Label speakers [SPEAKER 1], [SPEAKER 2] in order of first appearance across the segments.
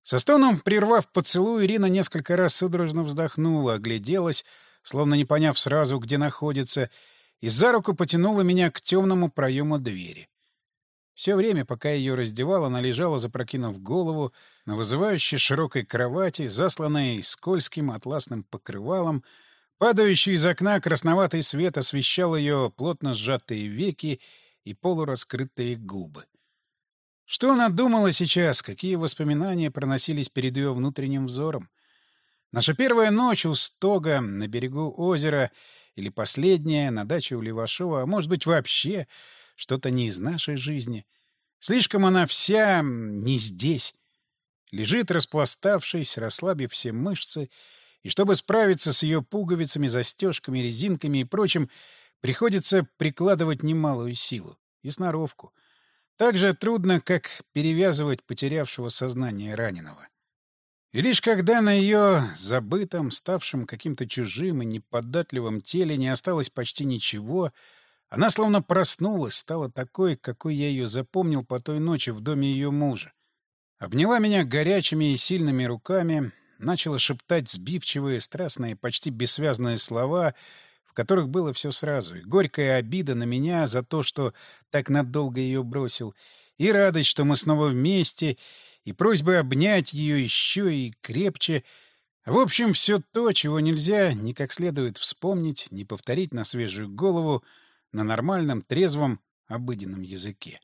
[SPEAKER 1] Со стоном, прервав поцелуй, Ирина несколько раз судорожно вздохнула, огляделась, словно не поняв сразу, где находится, и за руку потянула меня к темному проему двери. Все время, пока ее раздевал, она лежала, запрокинув голову, на вызывающей широкой кровати, засланной скользким атласным покрывалом. Падающий из окна красноватый свет освещал ее плотно сжатые веки и полураскрытые губы. Что она думала сейчас, какие воспоминания проносились перед ее внутренним взором? Наша первая ночь у стога на берегу озера или последняя на даче у Левашова, а может быть вообще что-то не из нашей жизни. Слишком она вся не здесь. Лежит, распластавшись, расслабив все мышцы, и чтобы справиться с ее пуговицами, застежками, резинками и прочим, приходится прикладывать немалую силу и сноровку. Так же трудно, как перевязывать потерявшего сознание раненого. И лишь когда на ее забытом, ставшем каким-то чужим и неподатливом теле не осталось почти ничего, она словно проснулась, стала такой, какой я ее запомнил по той ночи в доме ее мужа. Обняла меня горячими и сильными руками, начала шептать сбивчивые, страстные, почти бессвязные слова, в которых было все сразу, и горькая обида на меня за то, что так надолго ее бросил, и радость, что мы снова вместе, и просьба обнять ее еще и крепче. В общем, все то, чего нельзя ни как следует вспомнить, ни повторить на свежую голову, на нормальном, трезвом, обыденном языке.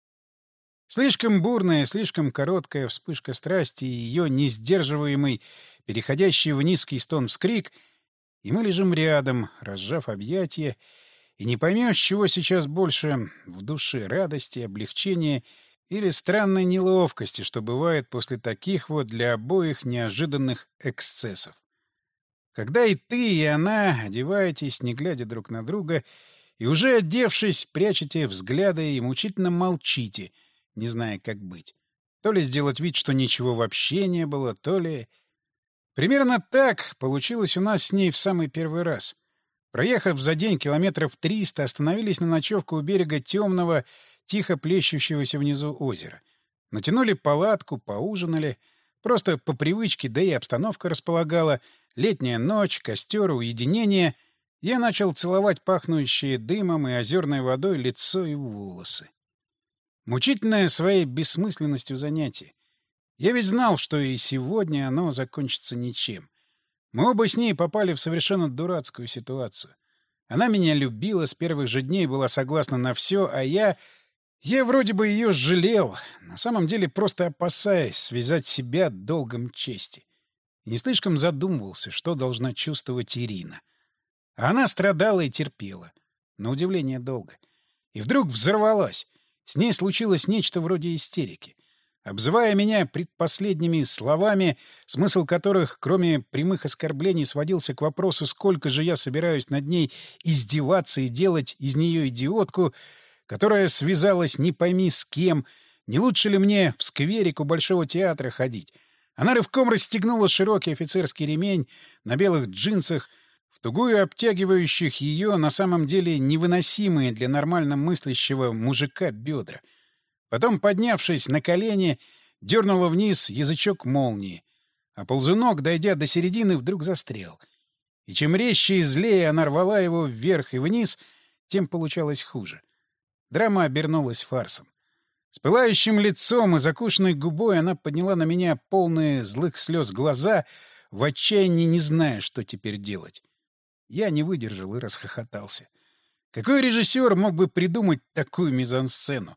[SPEAKER 1] Слишком бурная, слишком короткая вспышка страсти и ее несдерживаемый, переходящий в низкий стон вскрик, и мы лежим рядом, разжав объятия, и не поймешь, чего сейчас больше в душе — радости, облегчения или странной неловкости, что бывает после таких вот для обоих неожиданных эксцессов. Когда и ты, и она одеваетесь, не глядя друг на друга, и уже одевшись, прячете взгляды и мучительно молчите, не зная, как быть. То ли сделать вид, что ничего вообще не было, то ли... Примерно так получилось у нас с ней в самый первый раз. Проехав за день километров 300, остановились на ночевку у берега темного, тихо плещущегося внизу озера. Натянули палатку, поужинали. Просто по привычке, да и обстановка располагала. Летняя ночь, костер, уединение. Я начал целовать пахнущие дымом и озерной водой лицо и волосы. Мучительное своей бессмысленностью занятие. Я ведь знал, что и сегодня оно закончится ничем. Мы оба с ней попали в совершенно дурацкую ситуацию. Она меня любила, с первых же дней была согласна на все, а я... Я вроде бы ее жалел, на самом деле просто опасаясь связать себя долгом чести. И не слишком задумывался, что должна чувствовать Ирина. А она страдала и терпела. На удивление долго. И вдруг взорвалась. С ней случилось нечто вроде истерики. Обзывая меня предпоследними словами, смысл которых, кроме прямых оскорблений, сводился к вопросу, сколько же я собираюсь над ней издеваться и делать из нее идиотку, которая связалась не пойми с кем, не лучше ли мне в скверик у Большого театра ходить. Она рывком расстегнула широкий офицерский ремень на белых джинсах, в тугую обтягивающих ее на самом деле невыносимые для нормально мыслящего мужика бедра. Потом, поднявшись на колени, дернула вниз язычок молнии, а ползунок, дойдя до середины, вдруг застрял. И чем резче и злее она рвала его вверх и вниз, тем получалось хуже. Драма обернулась фарсом. С пылающим лицом и закушенной губой она подняла на меня полные злых слез глаза, в отчаянии не зная, что теперь делать. Я не выдержал и расхохотался. Какой режиссер мог бы придумать такую мизансцену?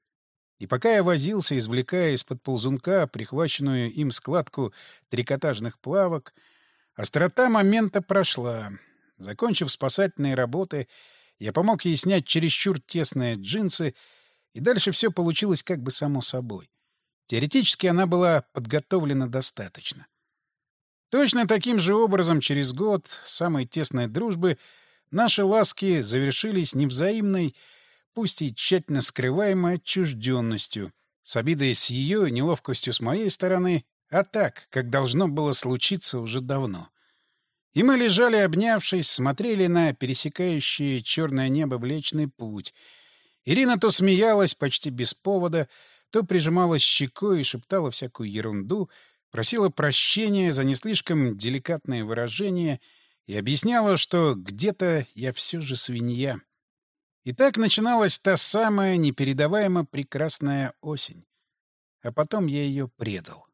[SPEAKER 1] И пока я возился, извлекая из-под ползунка прихваченную им складку трикотажных плавок, острота момента прошла. Закончив спасательные работы, я помог ей снять чересчур тесные джинсы, и дальше все получилось как бы само собой. Теоретически она была подготовлена достаточно. Точно таким же образом через год самой тесной дружбы наши ласки завершились невзаимной, пусть и тщательно скрываемой отчужденностью, с обидой с ее и неловкостью с моей стороны, а так, как должно было случиться уже давно. И мы лежали, обнявшись, смотрели на пересекающий черное небо Млечный Путь. Ирина то смеялась почти без повода, то прижималась щекой и шептала всякую ерунду, просила прощения за не слишком деликатные выражения и объясняла, что где-то я все же свинья. И так начиналась та самая непередаваемо прекрасная осень. А потом я ее предал.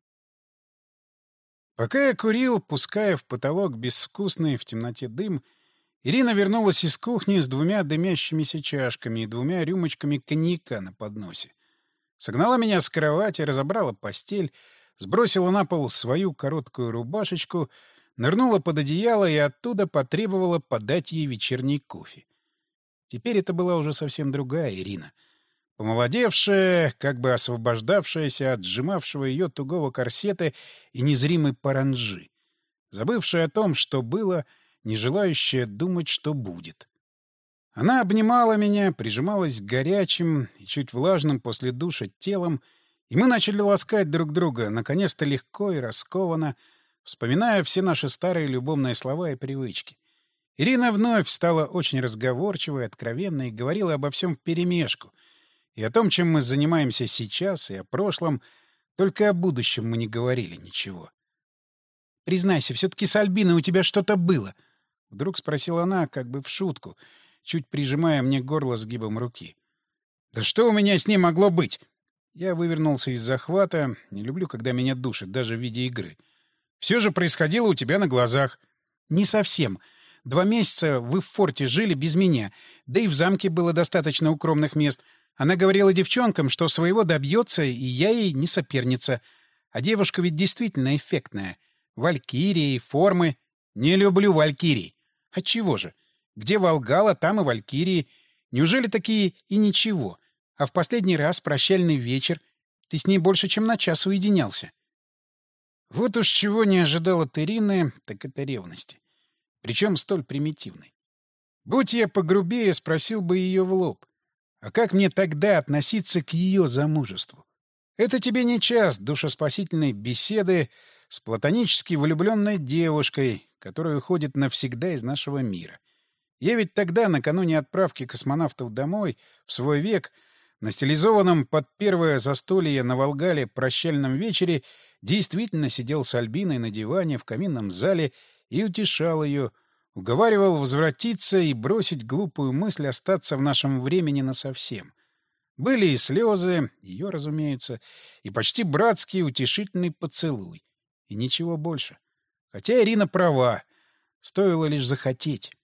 [SPEAKER 1] Пока я курил, пуская в потолок безвкусный в темноте дым, Ирина вернулась из кухни с 2 дымящимися чашками и 2 рюмочками коньяка на подносе. Согнала меня с кровати, разобрала постель, сбросила на пол свою короткую рубашечку, нырнула под одеяло и оттуда потребовала подать ей вечерний кофе. Теперь это была уже совсем другая Ирина. Помолодевшая, как бы освобождавшаяся от сжимавшего ее тугого корсета и незримой паранджи. Забывшая о том, что было, не желающая думать, что будет. Она обнимала меня, прижималась к горячим и чуть влажным после душа телом, и мы начали ласкать друг друга, наконец-то легко и раскованно, вспоминая все наши старые любовные слова и привычки. Ирина вновь стала очень разговорчивой, откровенной и говорила обо всем вперемешку. И о том, чем мы занимаемся сейчас, и о прошлом, только о будущем мы не говорили ничего. «Признайся, все-таки с Альбиной у тебя что-то было?» — вдруг спросила она, как бы в шутку, чуть прижимая мне горло сгибом руки. «Да что у меня с ней могло быть?» Я вывернулся из захвата. Не люблю, когда меня душат, даже в виде игры. «Все же происходило у тебя на глазах». «Не совсем. 2 месяца вы в форте жили без меня, да и в замке было достаточно укромных мест. Она говорила девчонкам, что своего добьется, и я ей не соперница. А девушка ведь действительно эффектная. Валькирии, формы. Не люблю валькирий. Отчего же? Где Волгала, там и валькирии. Неужели такие и ничего? А в последний раз, прощальный вечер, ты с ней больше, чем на час уединялся». Вот уж чего не ожидал от Ирины, так это ревности. Причем столь примитивной. Будь я погрубее, спросил бы ее в лоб. А как мне тогда относиться к ее замужеству? Это тебе не час душеспасительной беседы с платонически влюбленной девушкой, которая уходит навсегда из нашего мира. Я ведь тогда, накануне отправки космонавтов домой, в свой век, на стилизованном под первое застолье на Волгале прощальном вечере, действительно сидел с Альбиной на диване в каминном зале и утешал ее, уговаривал возвратиться и бросить глупую мысль остаться в нашем времени насовсем. Были и слезы, ее, разумеется, и почти братский утешительный поцелуй. И ничего больше. Хотя Ирина права, стоило лишь захотеть.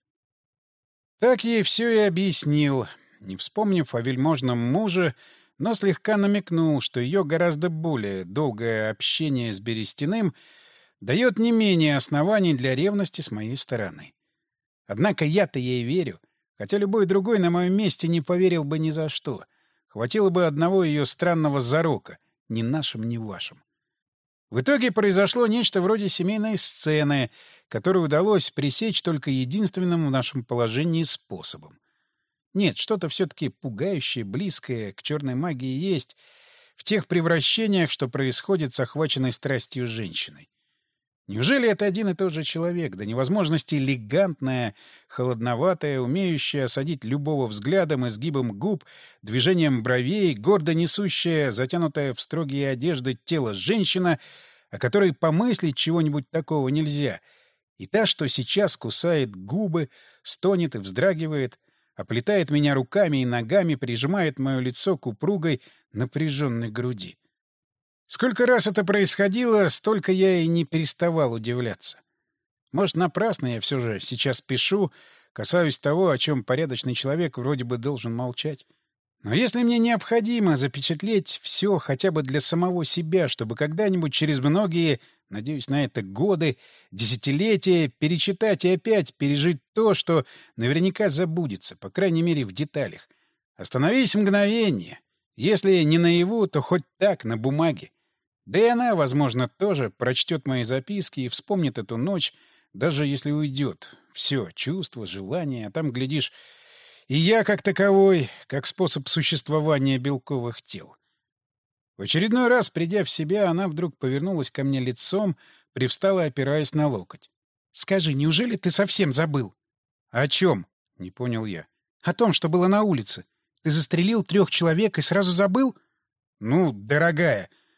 [SPEAKER 1] Так ей все и объяснил, не вспомнив о вельможном муже, но слегка намекнул, что ее гораздо более долгое общение с Берестяным дает не менее оснований для ревности с моей стороны. Однако я-то ей верю, хотя любой другой на моем месте не поверил бы ни за что. Хватило бы одного ее странного зарока, ни нашим, ни вашим. В итоге произошло нечто вроде семейной сцены, которую удалось пресечь только единственным в нашем положении способом. Нет, что-то все-таки пугающее, близкое к черной магии есть в тех превращениях, что происходит с охваченной страстью женщиной. Неужели это один и тот же человек, до невозможности элегантная, холодноватая, умеющая осадить любого взглядом, изгибом губ, движением бровей, гордо несущая, затянутая в строгие одежды тело женщина, о которой помыслить чего-нибудь такого нельзя, и та, что сейчас кусает губы, стонет и вздрагивает, оплетает меня руками и ногами, прижимает мое лицо к упругой, напряженной груди. Сколько раз это происходило, столько я и не переставал удивляться. Может, напрасно я все же сейчас пишу, касаюсь того, о чем порядочный человек вроде бы должен молчать. Но если мне необходимо запечатлеть все хотя бы для самого себя, чтобы когда-нибудь через многие, надеюсь на это, годы, десятилетия, перечитать и опять пережить то, что наверняка забудется, по крайней мере, в деталях. Остановись мгновение. Если не наяву, то хоть так, на бумаге. Да и она, возможно, тоже прочтет мои записки и вспомнит эту ночь, даже если уйдет. Все, чувства, желания, а там, глядишь, и я как таковой, как способ существования белковых тел. В очередной раз, придя в себя, она вдруг повернулась ко мне лицом, привстала, опираясь на локоть. — Скажи, неужели ты совсем забыл? — О чем? — не понял я. — О том, что было на улице. Ты застрелил 3 человек и сразу забыл? — Ну, дорогая...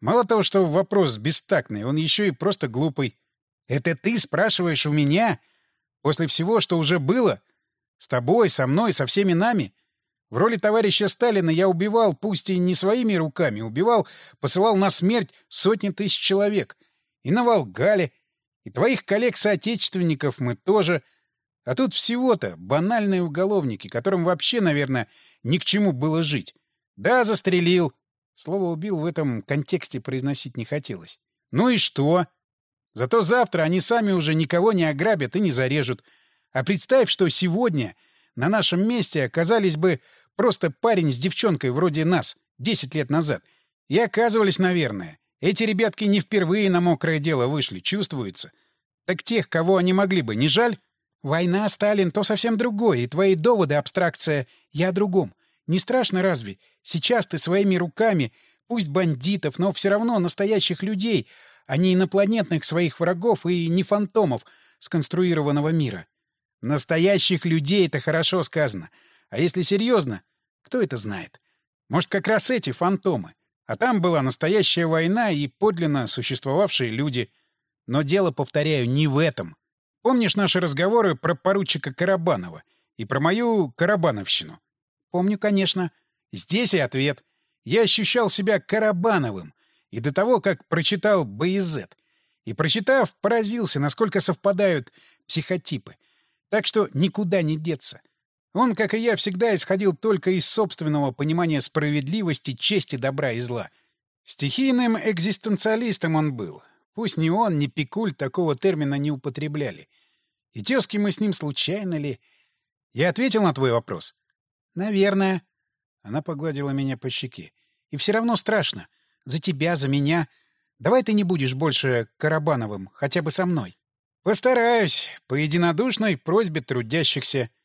[SPEAKER 1] Мало того, что вопрос бестактный, он еще и просто глупый. Это ты спрашиваешь у меня? После всего, что уже было? С тобой, со мной, со всеми нами? В роли товарища Сталина я убивал, пусть и не своими руками, убивал, посылал на смерть сотни тысяч человек. И на Волгале, и твоих коллег-соотечественников мы тоже. А тут всего-то банальные уголовники, которым вообще, наверное, ни к чему было жить. Да, застрелил. Слово «убил» в этом контексте произносить не хотелось. Ну и что? Зато завтра они сами уже никого не ограбят и не зарежут. А представь, что сегодня на нашем месте оказались бы просто парень с девчонкой вроде нас 10 лет назад. И оказывались, наверное. Эти ребятки не впервые на мокрое дело вышли, чувствуется. Так тех, кого они могли бы, не жаль? Война, Сталин — то совсем другое, и твои доводы — абстракция. Я о другом. Не страшно разве? Сейчас ты своими руками, пусть бандитов, но все равно настоящих людей, а не инопланетных своих врагов и не фантомов сконструированного мира. Настоящих людей — это хорошо сказано. А если серьезно, кто это знает? Может, как раз эти фантомы. А там была настоящая война и подлинно существовавшие люди. Но дело, повторяю, не в этом. Помнишь наши разговоры про поручика Карабанова и про мою карабановщину? Помню, конечно. Здесь и ответ. Я ощущал себя Карабановым. И до того, как прочитал БИЗ. И, прочитав, поразился, насколько совпадают психотипы. Так что никуда не деться. Он, как и я, всегда исходил только из собственного понимания справедливости, чести, добра и зла. Стихийным экзистенциалистом он был. Пусть ни он, ни Пикуль такого термина не употребляли. И тезки мы с ним случайно ли? Я ответил на твой вопрос? Наверное. Она погладила меня по щеке. И все равно страшно. За тебя, за меня. Давай ты не будешь больше Карабановым, хотя бы со мной. Постараюсь, по единодушной просьбе трудящихся.